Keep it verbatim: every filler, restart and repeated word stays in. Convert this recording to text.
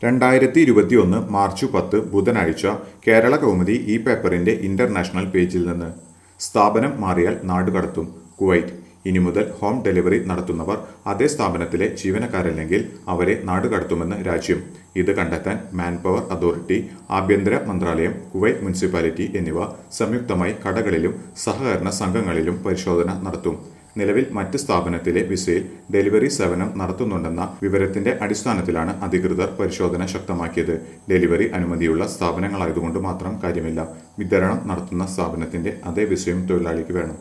രണ്ടായിരത്തി ഇരുപത്തിയൊന്ന് മാർച്ച് പത്ത് ബുധനാഴ്ച കേരള കൗമുദി ഈ പേപ്പറിന്റെ ഇന്റർനാഷണൽ പേജിൽ നിന്ന് സ്ഥാപനം മാറിയാൽ നാടുകടത്തും കുവൈറ്റ്. ഇനി മുതൽ ഹോം ഡെലിവറി നടത്തുന്നവർ അതേ സ്ഥാപനത്തിലെ ജീവനക്കാരല്ലെങ്കിൽ അവരെ നാടുകടത്തുമെന്ന് രാജ്യം. ഇത് കണ്ടെത്താൻ മാൻപവർ അതോറിറ്റി, ആഭ്യന്തര മന്ത്രാലയം, കുവൈറ്റ് മുനിസിപ്പാലിറ്റി എന്നിവ സംയുക്തമായി കടകളിലും സഹകരണ സംഘങ്ങളിലും പരിശോധന നടത്തും. നിലവിൽ മറ്റ് സ്ഥാപനത്തിലെ വിസയിൽ ഡെലിവറി സേവനം നടത്തുന്നുണ്ടെന്ന വിവരത്തിന്റെ അടിസ്ഥാനത്തിലാണ് അധികൃതർ പരിശോധന ശക്തമാക്കിയത്. ഡെലിവറി അനുമതിയുള്ള സ്ഥാപനങ്ങളായതുകൊണ്ട് മാത്രം കാര്യമില്ല. വിതരണം നടത്തുന്ന സ്ഥാപനത്തിന്റെ അതേ വിസയും തൊഴിലാളിക്ക് വേണം.